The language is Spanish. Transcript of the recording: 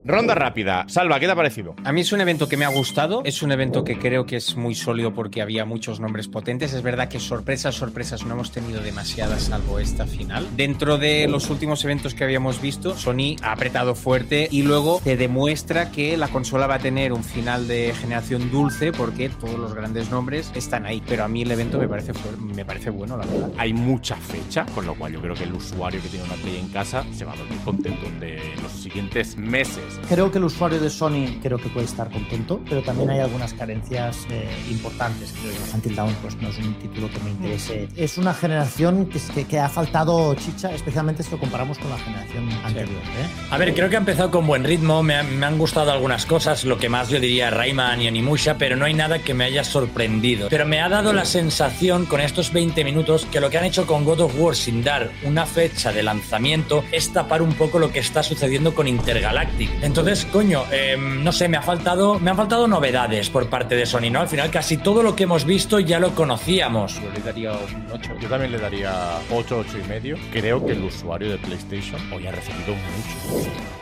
Ronda rápida. Salva, ¿qué te ha parecido? A mí es un evento que me ha gustado, es un evento que creo que es muy sólido porque había muchos nombres potentes. Es verdad que sorpresas no hemos tenido demasiadas, salvo esta final. Dentro de los últimos eventos que habíamos visto, Sony ha apretado fuerte y luego te demuestra que la consola va a tener un final de generación dulce porque todos los grandes nombres están ahí. Pero a mí el evento me parece bueno, la verdad. Hay mucha fecha, con lo cual yo creo que el usuario que tiene una Play en casa se va a dormir contento de los siguientes meses. Creo que el usuario de Sony puede estar contento, pero también hay algunas carencias importantes. Creo que Until Dawn pues, no es un título que me interese. Es una generación que ha faltado chicha, especialmente si lo comparamos con la generación anterior. A ver, creo que ha empezado con buen ritmo, me han gustado algunas cosas, lo que más yo diría Rayman y Onimusha, pero no hay nada que me haya sorprendido. Pero me ha dado la sensación con estos 20 minutos que lo que han hecho con God of War sin dar una fecha de lanzamiento es tapar un poco lo que está sucediendo con Intergalactic. Entonces, coño, no sé, me han faltado novedades por parte de Sony, ¿no? Al final casi todo lo que hemos visto ya lo conocíamos. Yo le daría un 8. Yo también le daría 8, 8 y medio. Creo que el usuario de PlayStation hoy ha recibido mucho.